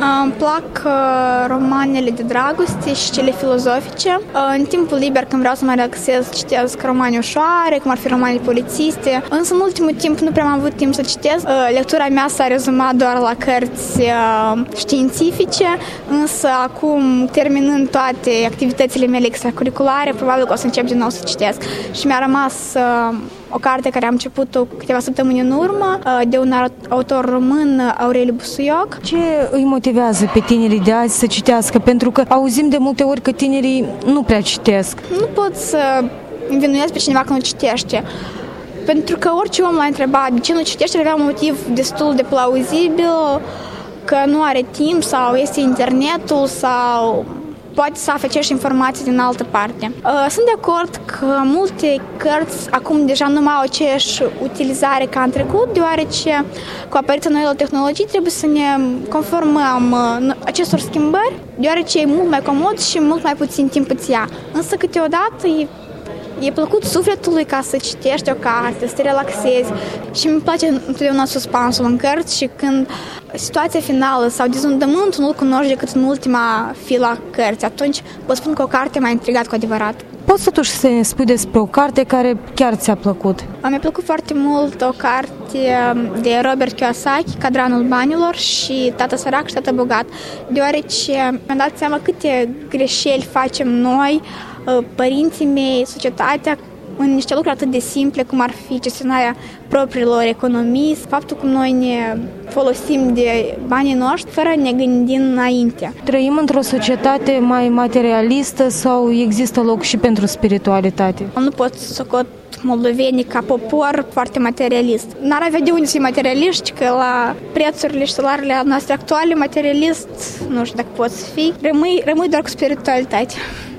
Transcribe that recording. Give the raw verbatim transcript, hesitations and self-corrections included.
Îmi plac romanele de dragoste și cele filozofice. În timpul liber, când vreau să mă relaxez, citesc romane ușoare, cum ar fi romane polițiste. Însă în ultimul timp nu prea am avut timp să citesc. Lectura mea s-a rezumat doar la cărți științifice, însă acum, terminând toate activitățile mele extracurriculare, probabil că o să încep din nou să citesc. Și mi-a rămas o carte care am început-o câteva săptămâni în urmă, de un autor român, Aureliu Busuioc. Ce îi motivează pe tinerii de azi să citească? Pentru că auzim de multe ori că tinerii nu prea citesc. Nu pot să învinuiesc pe cineva că nu citește. Pentru că orice om l-a întrebat de ce nu citește, avea un motiv destul de plauzibil, că nu are timp sau este internetul sau poate să afle și informații din altă parte. Sunt de acord că multe cărți acum deja nu mai au aceeași utilizare ca în trecut, deoarece cu apariția noilor tehnologii trebuie să ne conformăm acestor schimbări, deoarece e mult mai comod și mult mai puțin timp îți ia. Însă câteodată e E plăcut sufletului ca să citești o carte, să te relaxezi și mi place întotdeauna suspansul în cărți și când situația finală sau dezundământul nu-l cunoști decât în ultima filă a cărții, atunci vă spun că o carte m-a intrigat cu adevărat. Poți totuși să ne spui despre o carte care chiar ți-a plăcut? Mi-a plăcut foarte mult o carte de Robert Kiyosaki, Cadranul banilor și Tată sărac și Tată bogat, deoarece mi-am dat seama câte greșeli facem noi, părinții mei, societatea, în niște lucruri atât de simple cum ar fi gestionarea propriilor economii, faptul cum noi ne folosim de banii noștri fără ne gândim înainte. Trăim într-o societate mai materialistă sau există loc și pentru spiritualitate? Nu pot să socot moldovenii ca popor foarte materialist. N-ar avea de unde să fie materialiști, că la prețurile și salariile noastre actuale, materialist, nu știu dacă poți să fii, rămâi, rămâi doar cu spiritualitate.